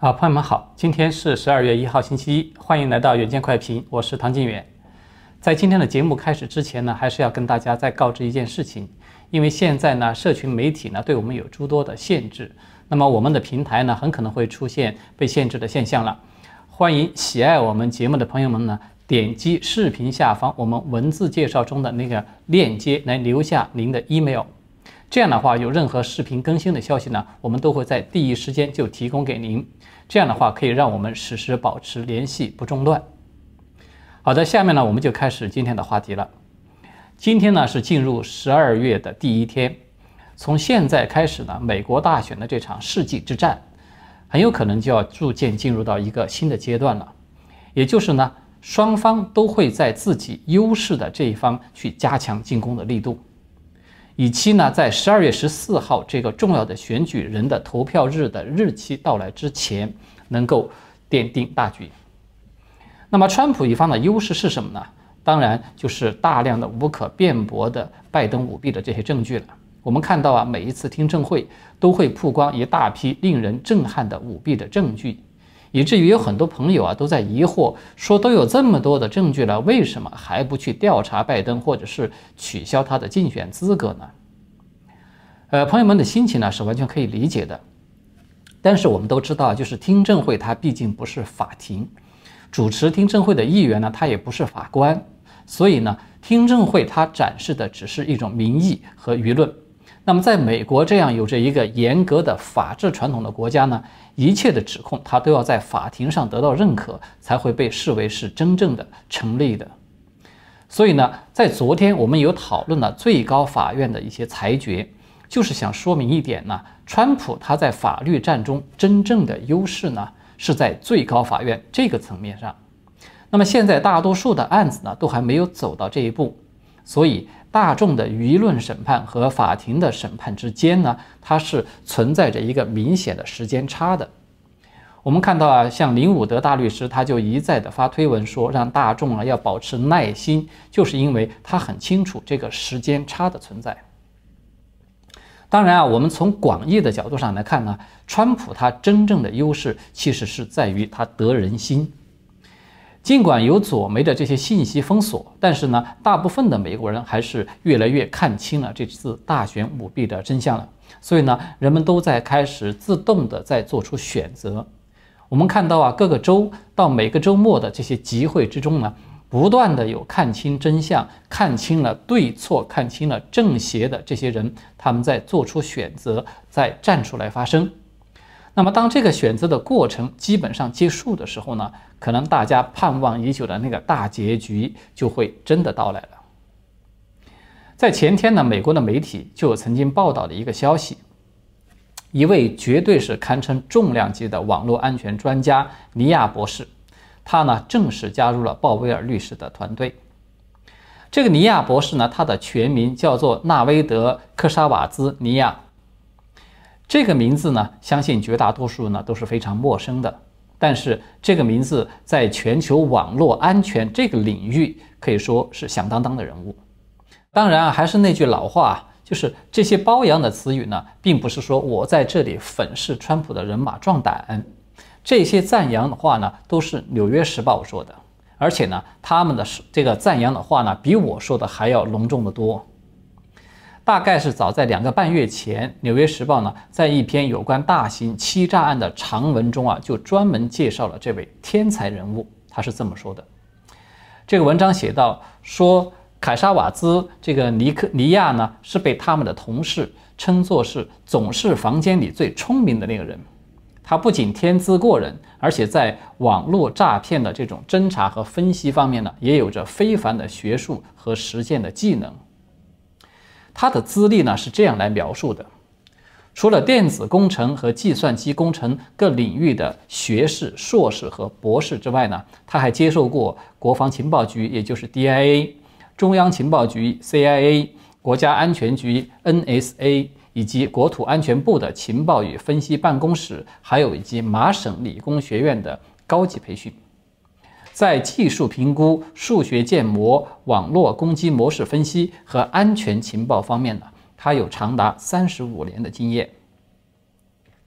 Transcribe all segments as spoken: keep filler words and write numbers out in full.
啊，朋友们好，今天是十二月一号星期一，欢迎来到远见快评，我是唐晋远。在今天的节目开始之前呢，还是要跟大家再告知一件事情，因为现在呢，社群媒体呢对我们有诸多的限制，那么我们的平台呢很可能会出现被限制的现象了。欢迎喜爱我们节目的朋友们呢，点击视频下方我们文字介绍中的那个链接来留下您的 email。这样的话，有任何视频更新的消息呢，我们都会在第一时间就提供给您。这样的话，可以让我们实时保持联系，不中断。好的，下面呢，我们就开始今天的话题了。今天呢是进入十二月的第一天，从现在开始呢，美国大选的这场世纪之战，很有可能就要逐渐进入到一个新的阶段了。也就是呢，双方都会在自己优势的这一方去加强进攻的力度。以期呢，在十二月十四号这个重要的选举人的投票日的日期到来之前，能够奠定大局。那么，川普一方的优势是什么呢？当然就是大量的无可辩驳的拜登舞弊的这些证据了。我们看到啊，每一次听证会都会曝光一大批令人震撼的舞弊的证据，以至于有很多朋友啊都在疑惑，说都有这么多的证据了，为什么还不去调查拜登，或者是取消他的竞选资格呢？呃，朋友们的心情呢是完全可以理解的。但是我们都知道，就是听证会它毕竟不是法庭，主持听证会的议员呢，他也不是法官，所以呢，听证会它展示的只是一种民意和舆论。那么在美国这样有着一个严格的法治传统的国家呢，一切的指控它都要在法庭上得到认可，才会被视为是真正的成立的。所以呢，在昨天我们有讨论了最高法院的一些裁决，就是想说明一点呢，川普他在法律战中真正的优势呢，是在最高法院这个层面上。那么现在大多数的案子呢，都还没有走到这一步，所以大众的舆论审判和法庭的审判之间呢，它是存在着一个明显的时间差的。我们看到啊，像林伍德大律师，他就一再的发推文说，让大众啊要保持耐心，就是因为他很清楚这个时间差的存在。当然啊，我们从广义的角度上来看呢，川普他真正的优势其实是在于他得人心。尽管有左媒的这些信息封锁，但是呢，大部分的美国人还是越来越看清了这次大选舞弊的真相了。所以呢，人们都在开始自动的在做出选择。我们看到啊，各个州到每个周末的这些集会之中呢，不断的有看清真相、看清了对错、看清了正邪的这些人，他们在做出选择，在站出来发声。那么当这个选择的过程基本上结束的时候呢，可能大家盼望已久的那个大结局就会真的到来了。在前天呢，美国的媒体就有曾经报道的一个消息，一位绝对是堪称重量级的网络安全专家尼亚博士，他呢正式加入了鲍威尔律师的团队。这个尼亚博士呢，他的全名叫做纳威德·科沙瓦兹尼亚。这个名字呢，相信绝大多数呢都是非常陌生的，但是这个名字在全球网络安全这个领域可以说是响当当的人物。当然啊，还是那句老话，就是这些褒扬的词语呢，并不是说我在这里粉饰川普的人马壮胆，这些赞扬的话呢，都是《纽约时报》说的，而且呢，他们的这个赞扬的话呢，比我说的还要隆重的多。大概是早在两个半月前，《纽约时报》呢，在一篇有关大型欺诈案的长文中啊，就专门介绍了这位天才人物。他是这么说的：这个文章写到说，凯沙瓦兹这个尼克尼亚呢，是被他们的同事称作是总是房间里最聪明的那个人。他不仅天资过人，而且在网络诈骗的这种侦查和分析方面呢，也有着非凡的学术和实践的技能。他的资历呢是这样来描述的：除了电子工程和计算机工程各领域的学士、硕士和博士之外呢，他还接受过国防情报局，也就是 D I A、中央情报局 C I A、国家安全局 N S A 以及国土安全部的情报与分析办公室，还有以及麻省理工学院的高级培训。在技术评估、数学建模、网络攻击模式分析和安全情报方面呢，他有长达三十五年的经验。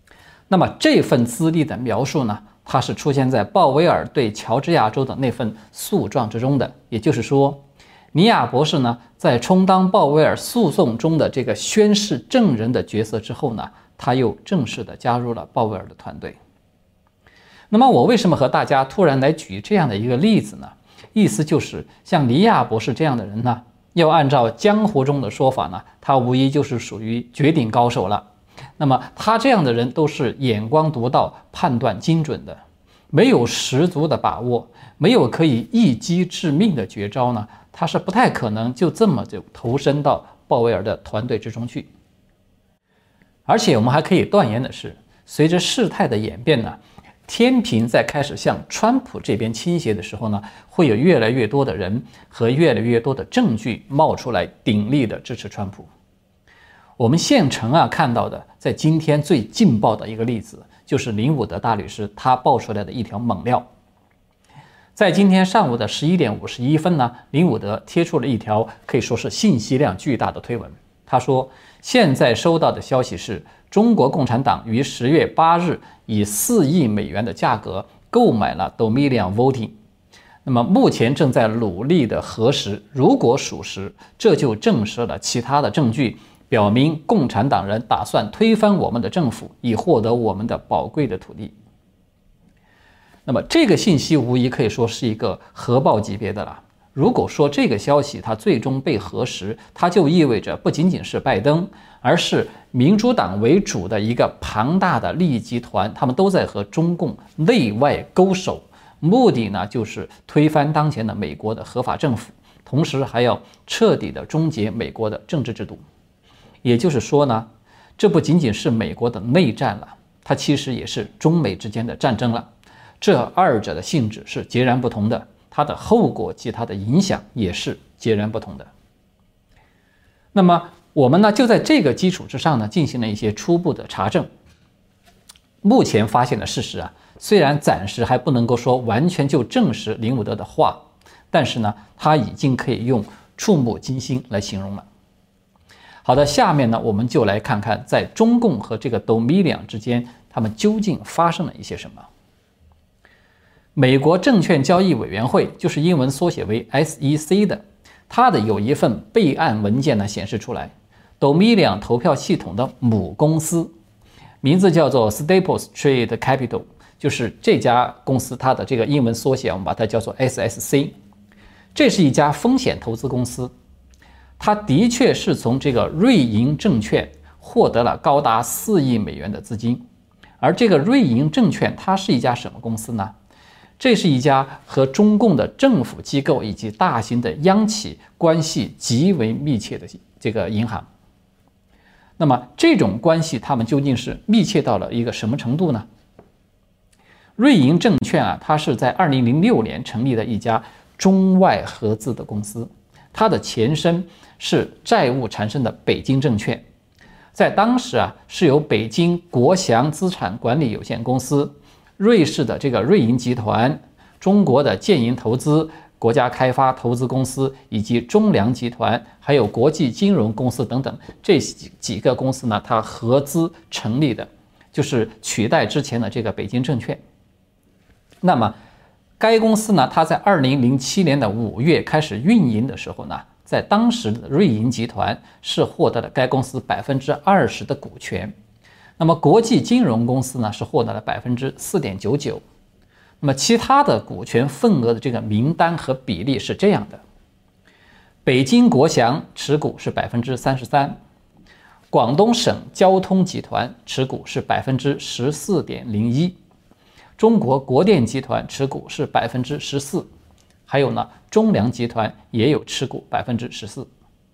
那么这份资历的描述呢，它是出现在鲍威尔对乔治亚州的那份诉状之中的。也就是说，尼亚博士呢，在充当鲍威尔诉讼中的这个宣誓证人的角色之后呢，他又正式的加入了鲍威尔的团队。那么我为什么和大家突然来举这样的一个例子呢？意思就是像尼亚博士这样的人呢，要按照江湖中的说法呢，他无疑就是属于绝顶高手了。那么他这样的人都是眼光独到、判断精准的，没有十足的把握，没有可以一击致命的绝招呢，他是不太可能就这么就投身到鲍威尔的团队之中去。而且我们还可以断言的是，随着事态的演变呢，天平在开始向川普这边倾斜的时候呢，会有越来越多的人和越来越多的证据冒出来鼎力的支持川普。我们现成啊看到的，在今天最劲爆的一个例子，就是林伍德大律师他爆出来的一条猛料。在今天上午的十一点五十一分呢，林伍德贴出了一条可以说是信息量巨大的推文。他说，现在收到的消息是，中国共产党于十月八日以四亿美元的价格购买了 Dominion Voting， 那么目前正在努力的核实，如果属实，这就证实了其他的证据，表明共产党人打算推翻我们的政府，以获得我们的宝贵的土地。那么这个信息无疑可以说是一个核爆级别的了。如果说这个消息它最终被核实，它就意味着不仅仅是拜登，而是民主党为主的一个庞大的利益集团，他们都在和中共内外勾手，目的呢就是推翻当前的美国的合法政府，同时还要彻底的终结美国的政治制度。也就是说呢，这不仅仅是美国的内战了，它其实也是中美之间的战争了。这二者的性质是截然不同的，它的后果及它的影响也是截然不同的。那么我们呢就在这个基础之上呢进行了一些初步的查证。目前发现的事实啊，虽然暂时还不能够说完全就证实林伍德的话，但是呢，它已经可以用触目惊心来形容了。好的，下面呢我们就来看看在中共和这个 Dominion 之间，他们究竟发生了一些什么。美国证券交易委员会就是英文缩写为 S E C 的，它的有一份备案文件呢显示出来 ，Dominion 投票系统的母公司名字叫做 Staples Trade Capital， 就是这家公司它的这个英文缩写，我们把它叫做 S S C。这是一家风险投资公司，它的确是从这个瑞银证券获得了高达四亿美元的资金，而这个瑞银证券它是一家什么公司呢？这是一家和中共的政府机构以及大型的央企关系极为密切的这个银行。那么这种关系他们究竟是密切到了一个什么程度呢？瑞银证券啊，它是在二零零六年成立的一家中外合资的公司，它的前身是债务缠身的北京证券，在当时啊是由北京国祥资产管理有限公司、瑞士的这个瑞银集团、中国的建银投资、国家开发投资公司以及中粮集团，还有国际金融公司等等这几个公司呢，它合资成立的，就是取代之前的这个北京证券。那么该公司呢，它在二零零七年的五月开始运营的时候呢，在当时的瑞银集团是获得了该公司百分之二十的股权。那么国际金融公司呢是获得了百分之四点九九，那么其他的股权份额的这个名单和比例是这样的：北京国祥持股是百分之三十三，广东省交通集团持股是百分之十四点零一，中国国电集团持股是百分之十四，还有呢中粮集团也有持股百分之十四。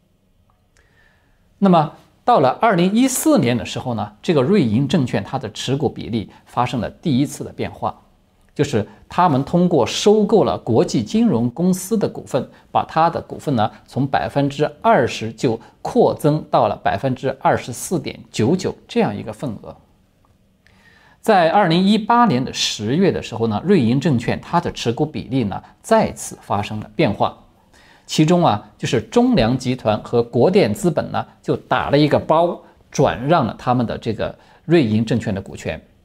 那么到了二零一四年的时候呢，这个瑞银证券它的持股比例发生了第一次的变化，就是他们通过收购了国际金融公司的股份，把它的股份呢从百分之二十就扩增到了百分之二十四点九九这样一个份额。在二零一八年的十月的时候呢，瑞银证券它的持股比例呢再次发生了变化。其中啊，就是中粮集团和国电资本呢，就打了一个包，转让了他们的这个瑞银证券的股权。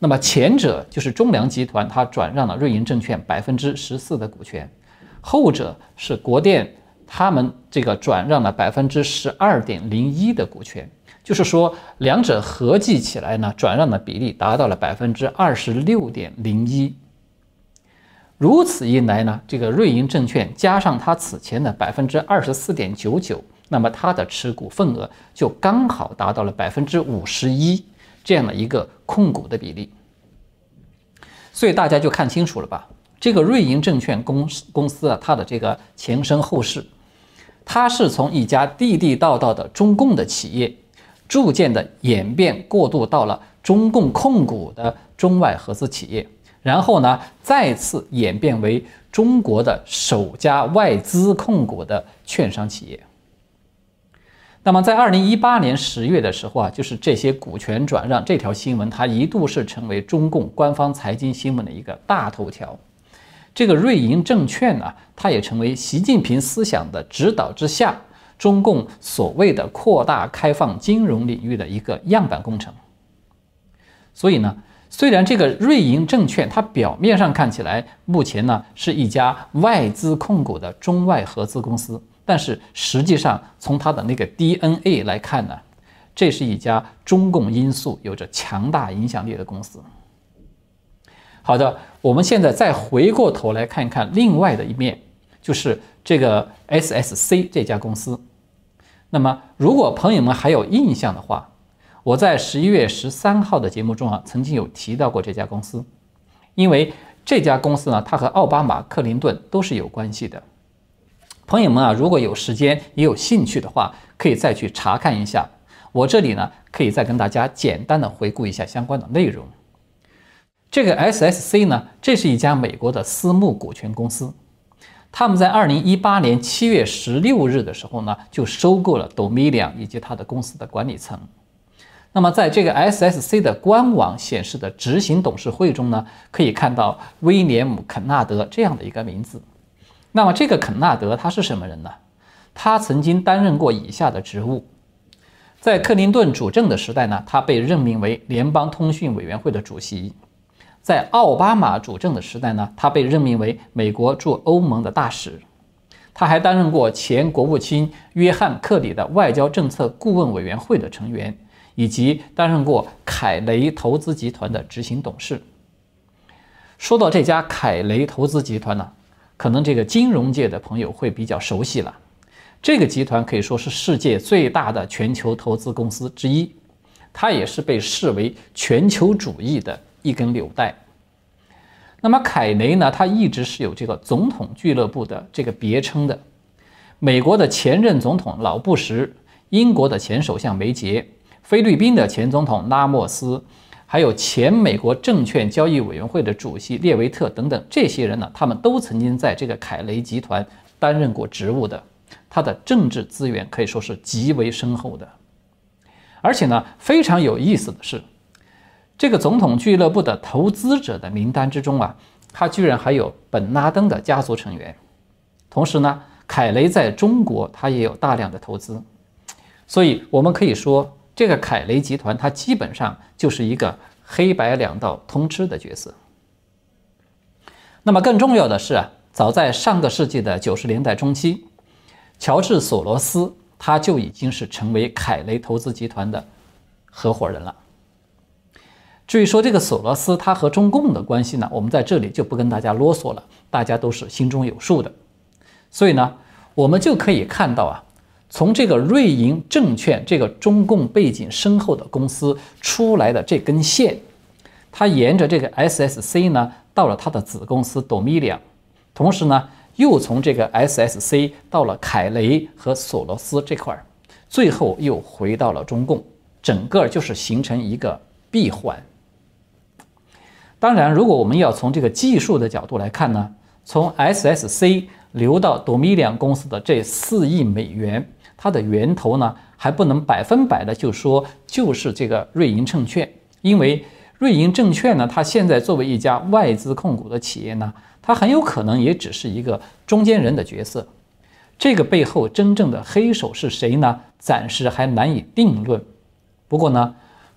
那么前者就是中粮集团，它转让了瑞银证券百分之十四的股权，后者是国电，他们这个转让了百分之十二点零一的股权，就是说两者合计起来呢，转让的比例达到了百分之二十六点零一。如此一来呢，这个瑞银证券加上它此前的百分之二十四点九九，那么它的持股份额就刚好达到了百分之五十一这样的一个控股的比例。所以大家就看清楚了吧？这个瑞银证券公司公司啊，它的这个前身后事，它是从一家地地道道的中共的企业，逐渐的演变过渡到了中共控股的中外合资企业。然后呢，再次演变为中国的首家外资控股的券商企业。那么在二零一八年十月的时候啊，就是这些股权转让这条新闻，它一度是成为中共官方财经新闻的一个大头条。这个瑞银证券呢、啊，它也成为习近平思想的指导之下，中共所谓的扩大开放金融领域的一个样板工程。所以呢，虽然这个瑞银证券它表面上看起来目前呢是一家外资控股的中外合资公司，但是实际上从它的那个 D N A 来看呢，这是一家中共因素有着强大影响力的公司。好的，我们现在再回过头来看看另外的一面，就是这个 S S C 这家公司。那么如果朋友们还有印象的话，我在十一月十三号的节目中啊，曾经有提到过这家公司，因为这家公司呢，它和奥巴马、克林顿都是有关系的。朋友们啊，如果有时间也有兴趣的话，可以再去查看一下。我这里呢，可以再跟大家简单的回顾一下相关的内容。这个 S S C 呢，这是一家美国的私募股权公司，他们在二零一八年七月十六日的时候呢，就收购了 Dominion 以及他的公司的管理层。那么在这个 S S C 的官网显示的执行董事会中呢，可以看到威廉姆·肯纳德这样的一个名字。那么这个肯纳德他是什么人呢？他曾经担任过以下的职务。在克林顿主政的时代呢，他被任命为联邦通讯委员会的主席。在奥巴马主政的时代呢，他被任命为美国驻欧盟的大使。他还担任过前国务卿约翰·克里的外交政策顾问委员会的成员，以及担任过凯雷投资集团的执行董事。说到这家凯雷投资集团呢，可能这个金融界的朋友会比较熟悉了。这个集团可以说是世界最大的全球投资公司之一，它也是被视为全球主义的一根纽带。那么凯雷呢，他一直是有这个总统俱乐部的这个别称的。美国的前任总统老布什，英国的前首相梅杰，菲律宾的前总统拉莫斯，还有前美国证券交易委员会的主席列维特等等，这些人呢，他们都曾经在这个凯雷集团担任过职务的。他的政治资源可以说是极为深厚的。而且呢，非常有意思的是，这个总统俱乐部的投资者的名单之中啊，他居然还有本拉登的家族成员。同时呢，凯雷在中国他也有大量的投资，所以我们可以说，这个凯雷集团它基本上就是一个黑白两道通吃的角色。那么更重要的是啊，早在上个世纪的九十年代中期，乔治·索罗斯他就已经是成为凯雷投资集团的合伙人了。至于说这个索罗斯他和中共的关系呢，我们在这里就不跟大家啰嗦了，大家都是心中有数的。所以呢，我们就可以看到啊，从这个瑞银证券这个中共背景深厚的公司出来的这根线，它沿着这个 S S C 呢，到了它的子公司 Dominion， 同时呢，又从这个 S S C 到了凯雷和索罗斯这块，最后又回到了中共，整个就是形成一个闭环。当然，如果我们要从这个技术的角度来看呢，从 S S C 流到 Dominion 公司的这四亿美元，它的源头呢，还不能百分百的就说就是这个瑞银证券，因为瑞银证券呢，它现在作为一家外资控股的企业呢，它很有可能也只是一个中间人的角色。这个背后真正的黑手是谁呢？暂时还难以定论。不过呢，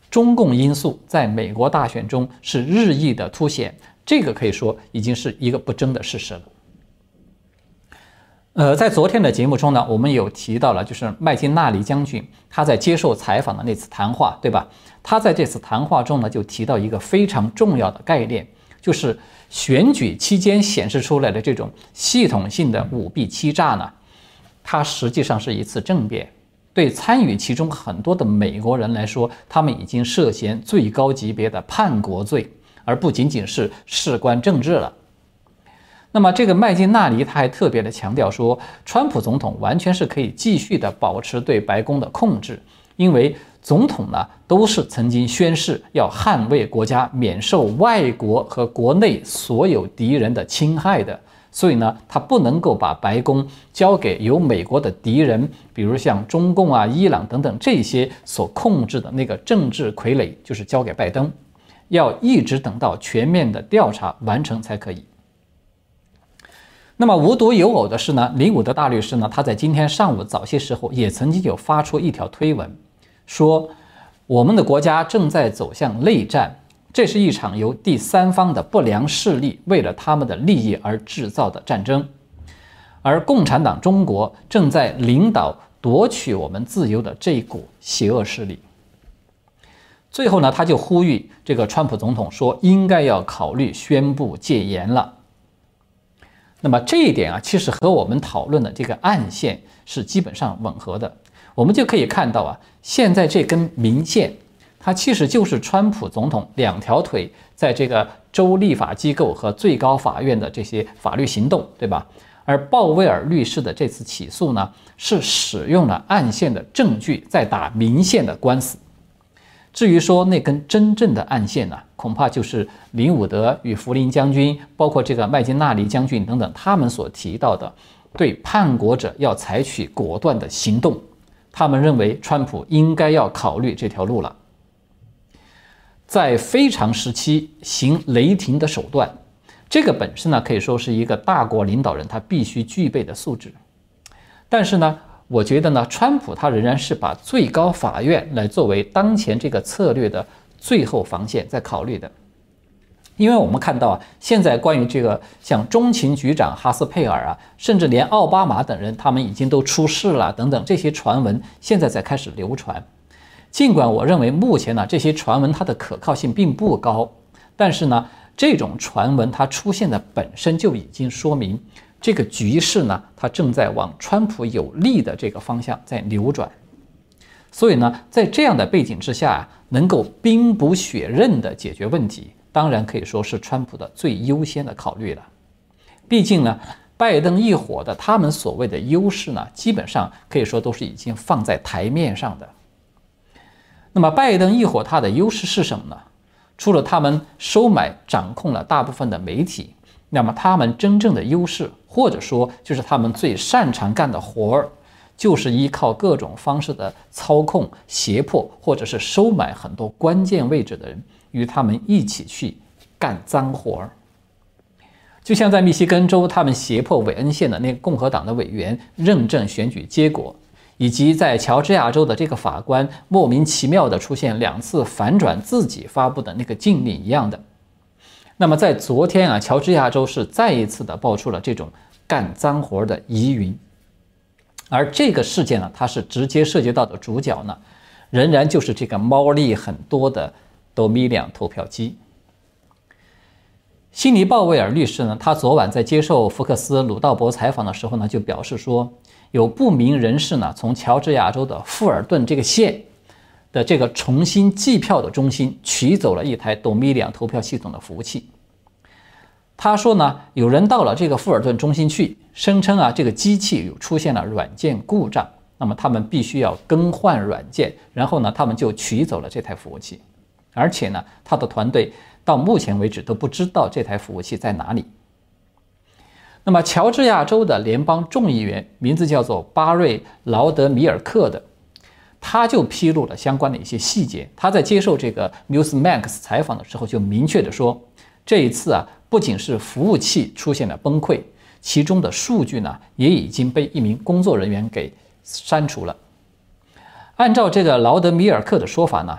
中共因素在美国大选中是日益的凸显，这个可以说已经是一个不争的事实了。呃，在昨天的节目中呢，我们有提到了，就是麦金纳里将军他在接受采访的那次谈话，对吧？他在这次谈话中呢，就提到一个非常重要的概念，就是选举期间显示出来的这种系统性的舞弊欺诈呢，它实际上是一次政变。对参与其中很多的美国人来说，他们已经涉嫌最高级别的叛国罪，而不仅仅是事关政治了。那么这个麦金纳里他还特别的强调说，川普总统完全是可以继续的保持对白宫的控制，因为总统呢都是曾经宣誓要捍卫国家免受外国和国内所有敌人的侵害的，所以呢他不能够把白宫交给由美国的敌人，比如像中共啊、伊朗等等这些所控制的那个政治傀儡，就是交给拜登，要一直等到全面的调查完成才可以。那么无独有偶的是呢，林伍德大律师呢，他在今天上午早些时候也曾经有发出一条推文，说我们的国家正在走向内战，这是一场由第三方的不良势力为了他们的利益而制造的战争，而共产党中国正在领导夺取我们自由的这一股邪恶势力。最后呢，他就呼吁这个川普总统说，应该要考虑宣布戒严了。那么这一点啊，其实和我们讨论的这个暗线是基本上吻合的。我们就可以看到啊，现在这根明线，它其实就是川普总统两条腿在这个州立法机构和最高法院的这些法律行动，对吧？而鲍威尔律师的这次起诉呢，是使用了暗线的证据在打明线的官司。至于说那根真正的暗线呢，恐怕就是林伍德与福林将军，包括这个麦金纳里将军等等，他们所提到的对叛国者要采取果断的行动。他们认为川普应该要考虑这条路了。在非常时期行雷霆的手段，这个本身呢，可以说是一个大国领导人他必须具备的素质。但是呢，我觉得呢，川普他仍然是把最高法院来作为当前这个策略的最后防线在考虑的。因为我们看到啊，现在关于这个像中情局长哈斯佩尔啊，甚至连奥巴马等人他们已经都出事了等等，这些传闻现在才开始流传。尽管我认为目前呢，这些传闻它的可靠性并不高，但是呢，这种传闻它出现的本身就已经说明这个局势呢，它正在往川普有利的这个方向在扭转。所以呢，在这样的背景之下啊，能够兵不血刃的解决问题，当然可以说是川普的最优先的考虑了。毕竟呢，拜登一伙的他们所谓的优势呢，基本上可以说都是已经放在台面上的。那么拜登一伙他的优势是什么呢？除了他们收买掌控了大部分的媒体，那么他们真正的优势，或者说就是他们最擅长干的活儿，就是依靠各种方式的操控、胁迫，或者是收买很多关键位置的人，与他们一起去干脏活儿。就像在密西根州，他们胁迫韦恩县的那个共和党的委员认证选举结果，以及在乔治亚州的这个法官莫名其妙的出现两次反转自己发布的那个禁令一样的。那么在昨天啊，乔治亚州是再一次的爆出了这种干脏活的疑云，而这个事件呢，它是直接涉及到的主角呢，仍然就是这个猫腻很多的 Dominion 投票机。悉尼鲍威尔律师呢，他昨晚在接受福克斯鲁道伯采访的时候呢，就表示说，有不明人士呢，从乔治亚州的富尔顿这个县的这个重新计票的中心取走了一台 Dominion 投票系统的服务器。他说呢，有人到了这个富尔顿中心去，声称啊，这个机器有出现了软件故障，那么他们必须要更换软件，然后呢，他们就取走了这台服务器，而且呢，他的团队到目前为止都不知道这台服务器在哪里。那么乔治亚州的联邦众议员名字叫做巴瑞·劳德米尔克的，他就披露了相关的一些细节。他在接受这个 Newsmax 采访的时候就明确的说，这一次啊，不仅是服务器出现了崩溃，其中的数据呢也已经被一名工作人员给删除了。按照这个劳德米尔克的说法呢，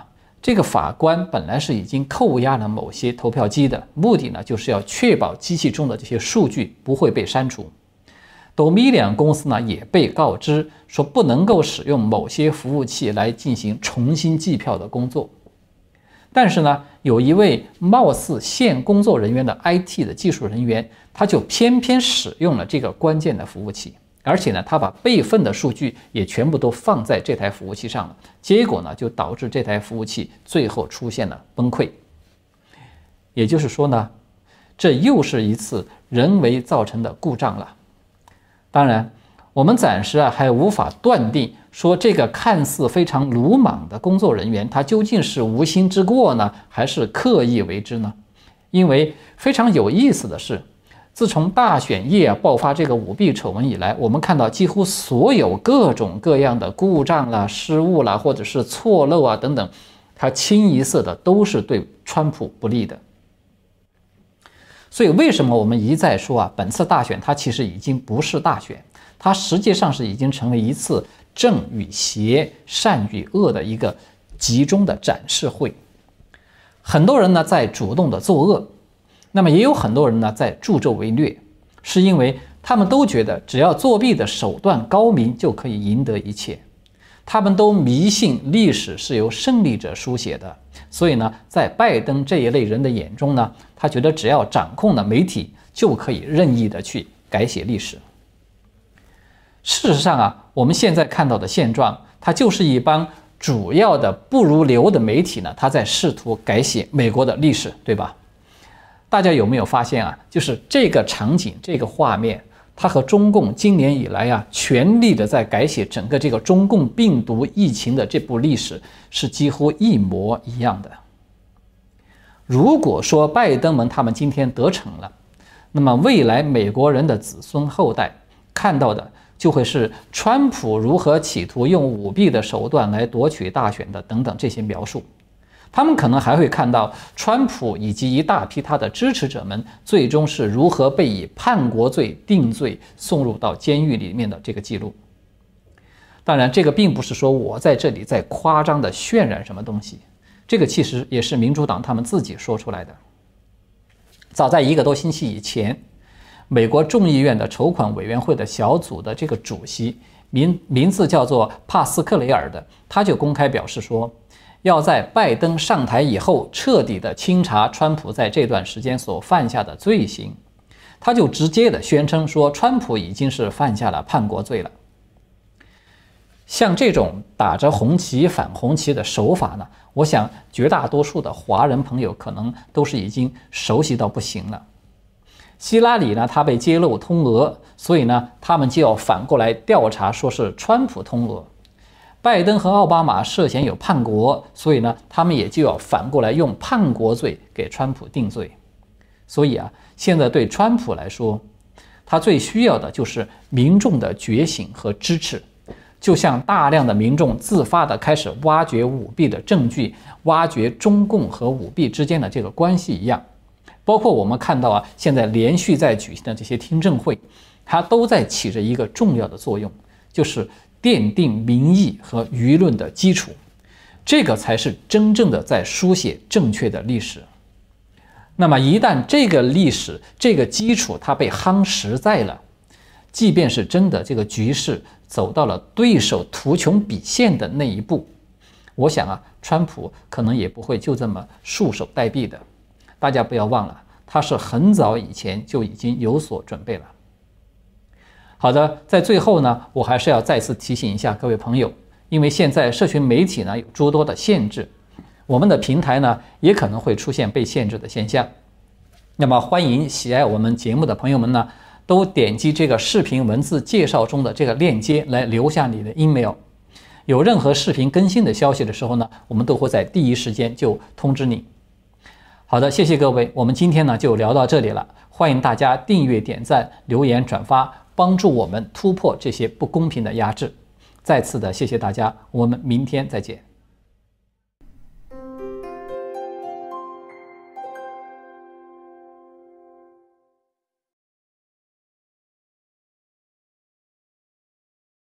这个法官本来是已经扣押了某些投票机的，目的呢就是要确保机器中的这些数据不会被删除。Dominion 公司呢也被告知说不能够使用某些服务器来进行重新计票的工作。但是呢，有一位貌似现工作人员的 I T 的技术人员，他就偏偏使用了这个关键的服务器，而且呢，他把备份的数据也全部都放在这台服务器上了。结果呢，就导致这台服务器最后出现了崩溃。也就是说呢，这又是一次人为造成的故障了。当然，我们暂时啊还无法断定说这个看似非常鲁莽的工作人员，他究竟是无心之过呢，还是刻意为之呢？因为非常有意思的是，自从大选夜爆发这个舞弊丑闻以来，我们看到几乎所有各种各样的故障啦、失误啦，或者是错漏啊等等，它清一色的都是对川普不利的。所以为什么我们一再说啊，本次大选它其实已经不是大选，它实际上是已经成为一次正与邪、善与恶的一个集中的展示会。很多人呢在主动的作恶，那么也有很多人呢在助纣为虐，是因为他们都觉得只要作弊的手段高明就可以赢得一切。他们都迷信历史是由胜利者书写的，所以呢，在拜登这一类人的眼中呢，他觉得只要掌控了媒体，就可以任意的去改写历史。事实上啊，我们现在看到的现状，它就是一帮主要的不入流的媒体呢，它在试图改写美国的历史，对吧？大家有没有发现啊？就是这个场景，这个画面，它和中共今年以来啊，全力的在改写整个这个中共病毒疫情的这部历史是几乎一模一样的。如果说拜登们他们今天得逞了，那么未来美国人的子孙后代看到的就会是川普如何企图用舞弊的手段来夺取大选的等等这些描述。他们可能还会看到川普以及一大批他的支持者们最终是如何被以叛国罪定罪送入到监狱里面的这个记录。当然，这个并不是说我在这里在夸张的渲染什么东西，这个其实也是民主党他们自己说出来的。早在一个多星期以前，美国众议院的筹款委员会的小组的这个主席名名字叫做帕斯克雷尔的，他就公开表示说，要在拜登上台以后彻底的清查川普在这段时间所犯下的罪行。他就直接的宣称说，川普已经是犯下了叛国罪了。像这种打着红旗反红旗的手法呢，我想绝大多数的华人朋友可能都是已经熟悉到不行了。希拉里呢，他被揭露通俄，所以呢，他们就要反过来调查，说是川普通俄。拜登和奥巴马涉嫌有叛国，所以呢，他们也就要反过来用叛国罪给川普定罪。所以啊，现在对川普来说，他最需要的就是民众的觉醒和支持。就像大量的民众自发的开始挖掘舞弊的证据，挖掘中共和舞弊之间的这个关系一样。包括我们看到啊，现在连续在举行的这些听证会，它都在起着一个重要的作用，就是奠定民意和舆论的基础，这个才是真正的在书写正确的历史。那么一旦这个历史这个基础它被夯实在了，即便是真的这个局势走到了对手图穷匕现的那一步，我想啊，川普可能也不会就这么束手待毙的。大家不要忘了，他是很早以前就已经有所准备了。好的，在最后呢，我还是要再次提醒一下各位朋友，因为现在社群媒体呢有诸多的限制，我们的平台呢也可能会出现被限制的现象。那么欢迎喜爱我们节目的朋友们呢，都点击这个视频文字介绍中的这个链接来留下你的 email。有任何视频更新的消息的时候呢，我们都会在第一时间就通知你。好的，谢谢各位，我们今天呢就聊到这里了。欢迎大家订阅、点赞、留言、转发，帮助我们突破这些不公平的压制。再次的谢谢大家，我们明天再见。